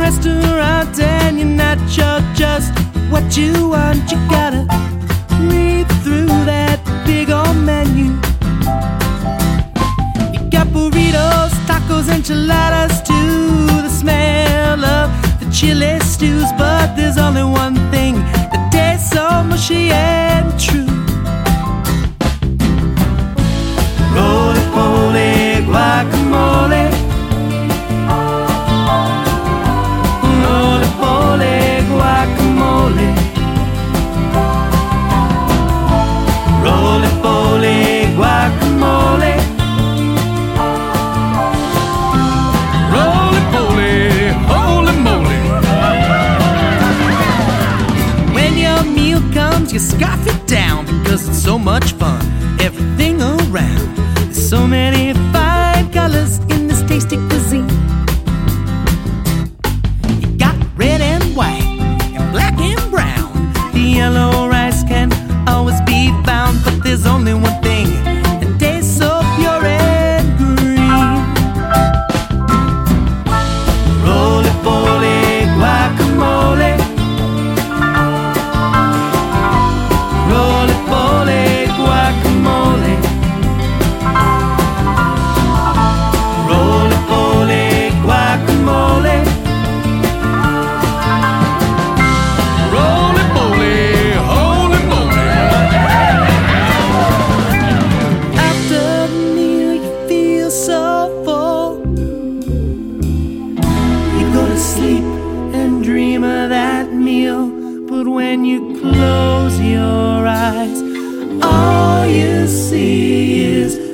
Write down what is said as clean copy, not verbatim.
restaurant and you're not sure just what you want. You gotta read through that big old menu. You got burritos, tacos, enchiladas too. The smell of the chili stews, but there's only one thing that tastes so mushy and true. Roly-poly guacamole. Roly-poly guacamole. Roly-poly guacamole. Roly-poly, holy moly. When your meal comes, you scarf it down because it's so much fun. Everything around. There's so many fine colors in this tasty cuisine. You got red and white and black and brown. The yellow rice can always be found, but there's only one thing that tastes so pure and green. Roly-poly guacamole. Roly-poly guacamole. Roly-poly guacamole. Roly-poly, holy moly. After the meal you feel so full. You go to sleep and dream of that meal, but when you close your eyes, all you see is